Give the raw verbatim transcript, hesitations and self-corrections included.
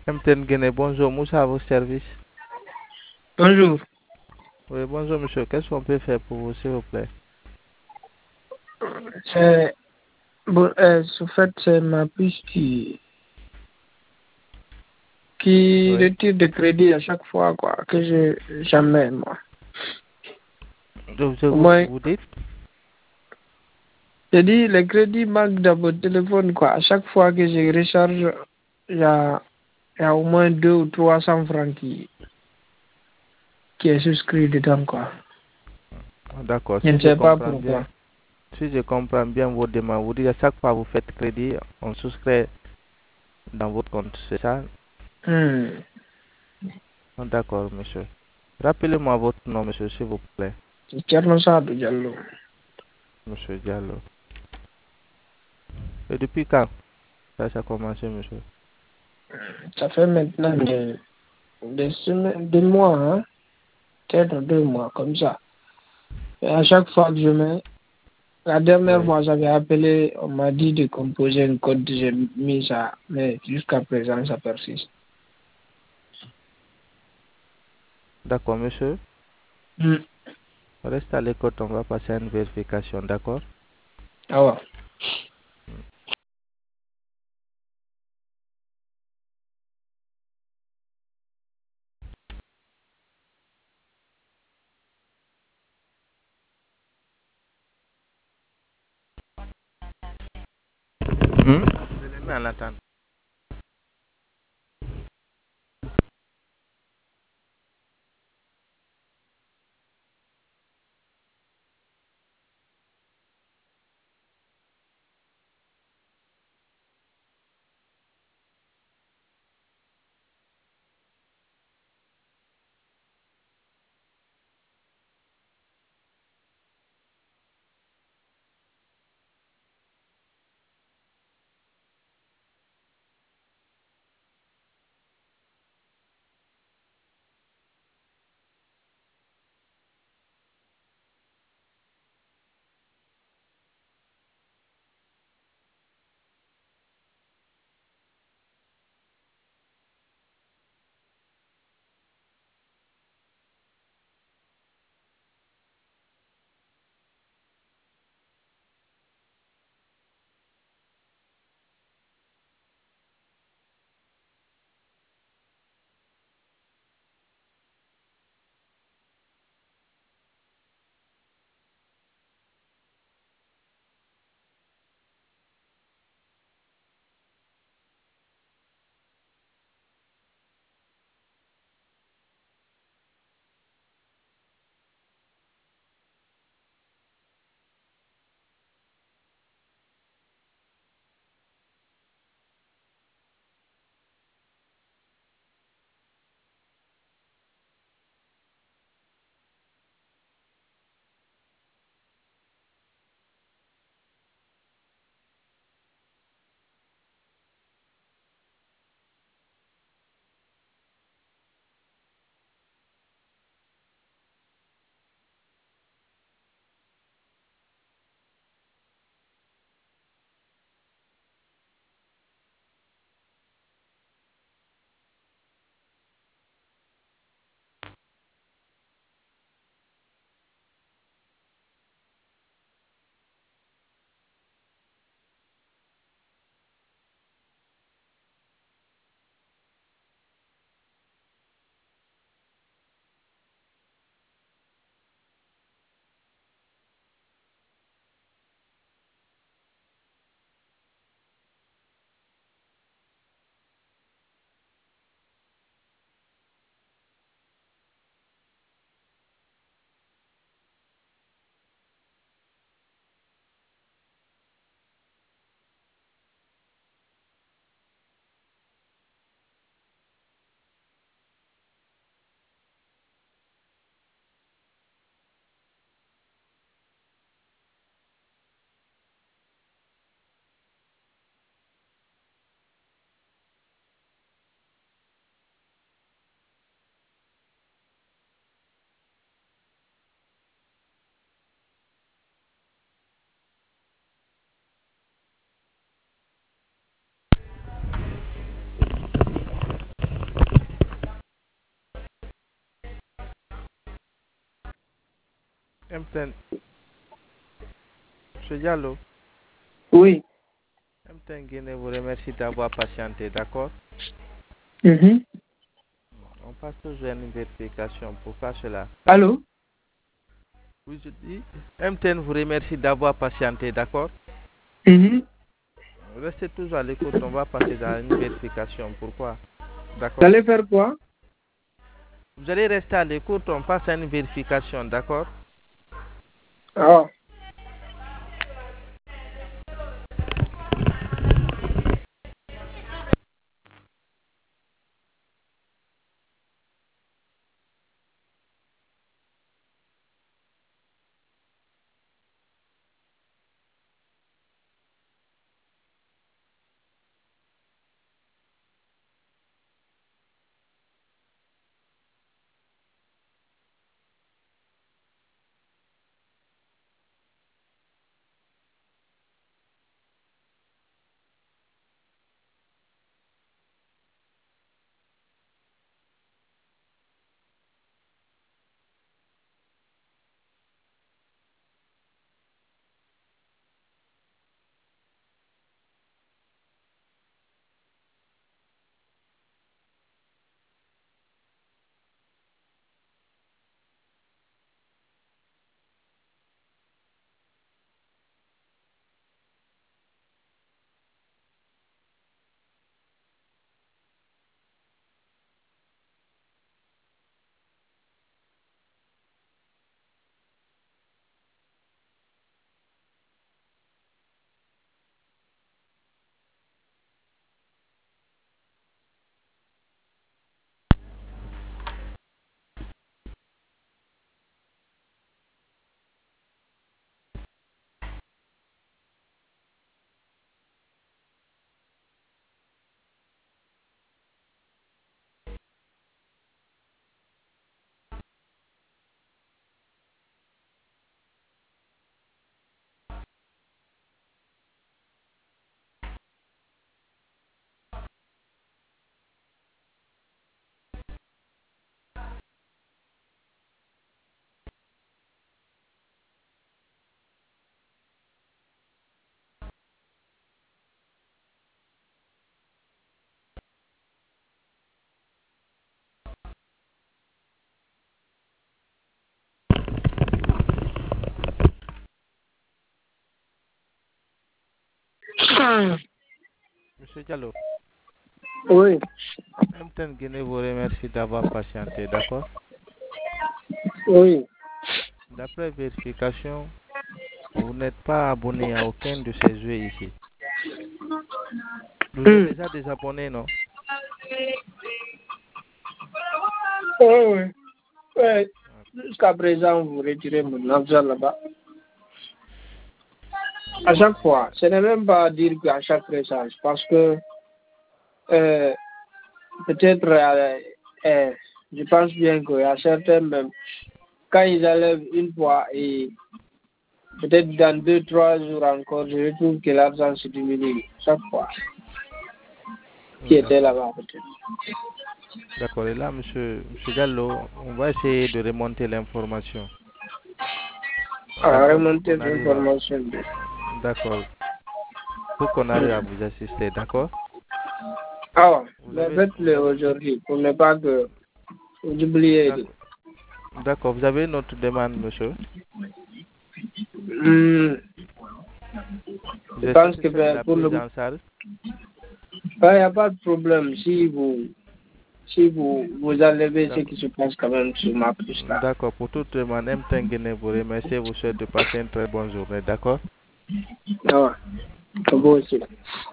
M T N Guinée, bonjour, Moussa à vos services. Bonjour. Oui, bonjour monsieur, qu'est-ce qu'on peut faire pour vous, s'il vous plaît? C'est bon, euh, en fait, c'est ma puce qui, qui Oui. retire des crédits à chaque fois quoi, que je j'amène, moi. Je vous Au écoute, moins, vous dites? j'ai dit, les crédits manquent dans votre téléphone, quoi. À chaque fois que je recharge, il y a, il y a au moins deux ou trois cents francs qui, qui est souscrit dedans, quoi. Ah, d'accord, Je si ne je sais pas comprends bien, pourquoi. si je comprends bien vos demandes, vous dites à chaque fois que vous faites crédit, on souscrit dans votre compte, c'est ça? Hmm. Ah, d'accord, monsieur. Rappelez-moi votre nom, monsieur, s'il vous plaît. C'est Thierno Sadou Diallo. Monsieur Diallo. Et depuis quand ça, ça a commencé, monsieur? Ça fait maintenant des, des semaines, des mois, hein. Peut-être deux mois, comme ça. Et à chaque fois que je mets, la dernière Oui. fois, j'avais appelé, on m'a dit de composer un code, j'ai mis ça, mais jusqu'à présent, ça persiste. D'accord, monsieur. Hmm. Reste à l'écoute, on va passer à une vérification, d'accord? Ah ouais. Hmm? Je les mets en attente. M T N, Monsieur Diallo, Oui. M T N Guinée vous remercie d'avoir patienté, d'accord? Mhm. On passe toujours à une vérification. Pourquoi cela? Allô? Oui, je dis, M T N vous remercie d'avoir patienté, d'accord? Mhm. Restez toujours à l'écoute, on va passer à une vérification. Pourquoi? Vous D'accord? allez faire quoi? Vous allez rester à l'écoute, on passe à une vérification, d'accord? Ah. Monsieur Diallo, Oui. M T N Guinée vous remercie d'avoir patienté, d'accord? Oui. D'après vérification, vous n'êtes pas abonné à aucun de ces jeux ici. Vous êtes Hmm. déjà désabonné, non? Oui, oui. Ouais. Jusqu'à présent, vous retirez mon argent là-bas. À chaque fois. Ce n'est même pas à dire qu'à chaque message. Parce que euh, peut-être, euh, euh, je pense bien qu'il y a certains même, quand ils enlèvent une fois et peut-être dans deux, trois jours encore, je retrouve que l'argent se diminue chaque fois. Qui était D'accord. là-bas peut-être. D'accord. Et là, monsieur, monsieur Diallo, on va essayer de remonter l'information. À D'accord? Pour remonter qu'on arrive à... l'information. D'accord. Pour qu'on arrive à vous assister, d'accord? Ah ouais, Vous mais avez... Vous faites-le avez... aujourd'hui pour ne pas que vous oubliez. D'accord. D'accord. Vous avez une autre demande, monsieur? Hmm, Vous je êtes pense que satisfait de ben, la pour le prise moment, en charge? il n'y a pas de problème si vous si vous, vous enlevez ce D'accord. qui se passe quand même sur ma puce là. D'accord. Pour toute demande, M T N Guinée vous remercie et vous souhaite de passer une très bonne journée, d'accord? Ah ouais, c'est beau aussi.